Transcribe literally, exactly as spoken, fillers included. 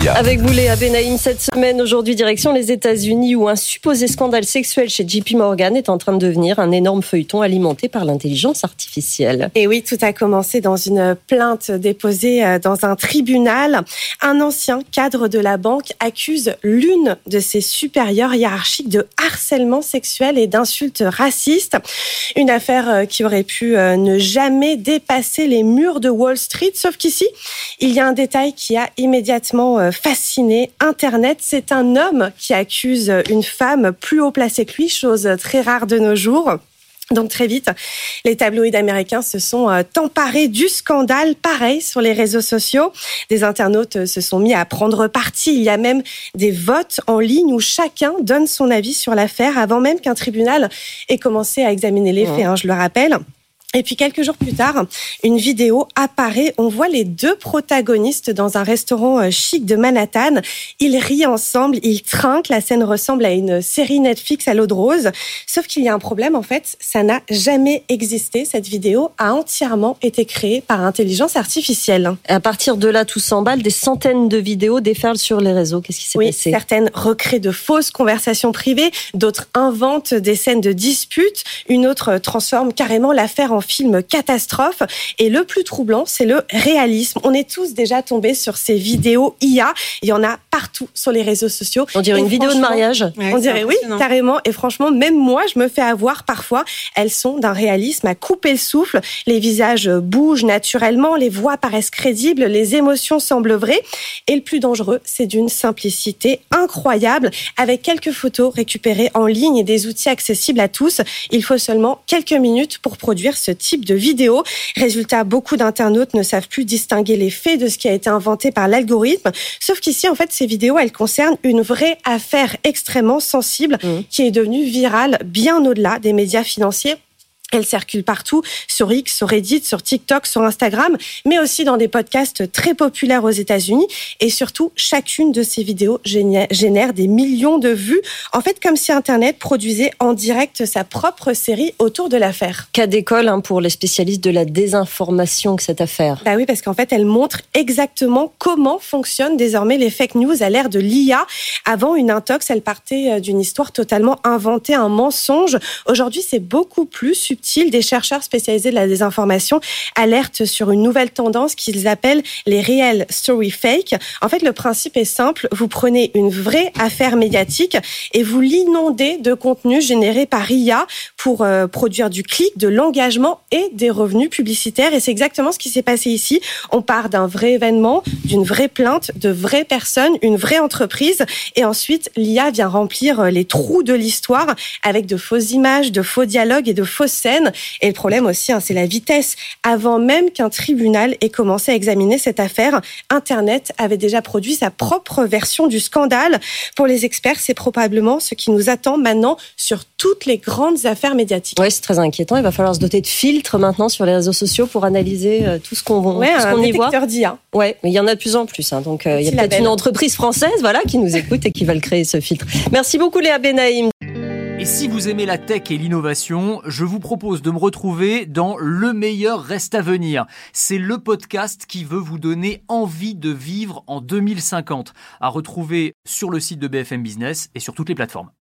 Avec vous Léa Benaïm, cette semaine, aujourd'hui, direction les États-Unis où un supposé scandale sexuel chez J P Morgan est en train de devenir un énorme feuilleton alimenté par l'intelligence artificielle. Et oui, tout a commencé dans une plainte déposée dans un tribunal. Un ancien cadre de la banque accuse l'une de ses supérieures hiérarchiques de harcèlement sexuel et d'insultes racistes. Une affaire qui aurait pu ne jamais dépasser les murs de Wall Street. Sauf qu'ici, il y a un détail qui a immédiatement fasciné Internet. C'est un homme qui accuse une femme plus haut placée que lui, chose très rare de nos jours. Donc très vite, les tabloïds américains se sont emparés du scandale. Pareil sur les réseaux sociaux. Des internautes se sont mis à prendre parti. Il y a même des votes en ligne où chacun donne son avis sur l'affaire avant même qu'un tribunal ait commencé à examiner les faits, hein, je le rappelle. Et puis quelques jours plus tard, une vidéo apparaît. On voit les deux protagonistes dans un restaurant chic de Manhattan. Ils rient ensemble, ils trinquent. La scène ressemble à une série Netflix à l'eau de rose. Sauf qu'il y a un problème, en fait, ça n'a jamais existé. Cette vidéo a entièrement été créée par intelligence artificielle. À partir de là, tout s'emballe. Des centaines de vidéos déferlent sur les réseaux. Qu'est-ce qui s'est oui, passé ? Certaines recréent de fausses conversations privées, d'autres inventent des scènes de disputes, une autre transforme carrément l'affaire en film catastrophe. Et le plus troublant, c'est le réalisme. On est tous déjà tombés sur ces vidéos I A. Il y en a partout sur les réseaux sociaux. On dirait et une vidéo de mariage. Ouais, on dirait oui, carrément. Et franchement, même moi, je me fais avoir parfois. Elles sont d'un réalisme à couper le souffle. Les visages bougent naturellement, les voix paraissent crédibles, les émotions semblent vraies. Et le plus dangereux, c'est d'une simplicité incroyable. Avec quelques photos récupérées en ligne et des outils accessibles à tous, il faut seulement quelques minutes pour produire ce type de vidéo. Résultat, beaucoup d'internautes ne savent plus distinguer les faits de ce qui a été inventé par l'algorithme. Sauf qu'ici, en fait, ces vidéos, elles concernent une vraie affaire extrêmement sensible mmh. qui est devenue virale bien au-delà des médias financiers. Elle circule partout, sur X, sur Reddit, sur TikTok, sur Instagram, mais aussi dans des podcasts très populaires aux États-Unis. Et surtout, chacune de ces vidéos génère des millions de vues. En fait, comme si Internet produisait en direct sa propre série autour de l'affaire. Cas d'école hein, pour les spécialistes de la désinformation que cette affaire. Bah oui, parce qu'en fait, elle montre exactement comment fonctionnent désormais les fake news à l'ère de l'I A. Avant, une intox, elle partait d'une histoire totalement inventée, un mensonge. Aujourd'hui, c'est beaucoup plus subtil. Des chercheurs spécialisés de la désinformation alertent sur une nouvelle tendance qu'ils appellent les real story fake. En fait, le principe est simple. Vous prenez une vraie affaire médiatique et vous l'inondez de contenu généré par I A pour euh, produire du clic, de l'engagement et des revenus publicitaires. Et c'est exactement ce qui s'est passé ici. On part d'un vrai événement, d'une vraie plainte, de vraies personnes, une vraie entreprise. Et ensuite, l'I A vient remplir les trous de l'histoire avec de fausses images, de faux dialogues et de fausses scènes. Et le problème aussi, hein, c'est la vitesse. Avant même qu'un tribunal ait commencé à examiner cette affaire, Internet avait déjà produit sa propre version du scandale. Pour les experts, c'est probablement ce qui nous attend maintenant sur toutes les grandes affaires médiatiques. Oui, c'est très inquiétant. Il va falloir se doter de filtres maintenant sur les réseaux sociaux pour analyser euh, tout ce qu'on, ouais, tout ce qu'on y voit. Un détecteur d'I A. Ouais, mais il y en a de plus en plus. Hein, donc, euh, il y a peut-être label. Une entreprise française voilà, qui nous écoute et qui va le créer, ce filtre. Merci beaucoup, Léa Benaïm. Et si vous aimez la tech et l'innovation, je vous propose de me retrouver dans Le meilleur reste à venir. C'est le podcast qui veut vous donner envie de vivre en deux mille cinquante. À retrouver sur le site de B F M Business et sur toutes les plateformes.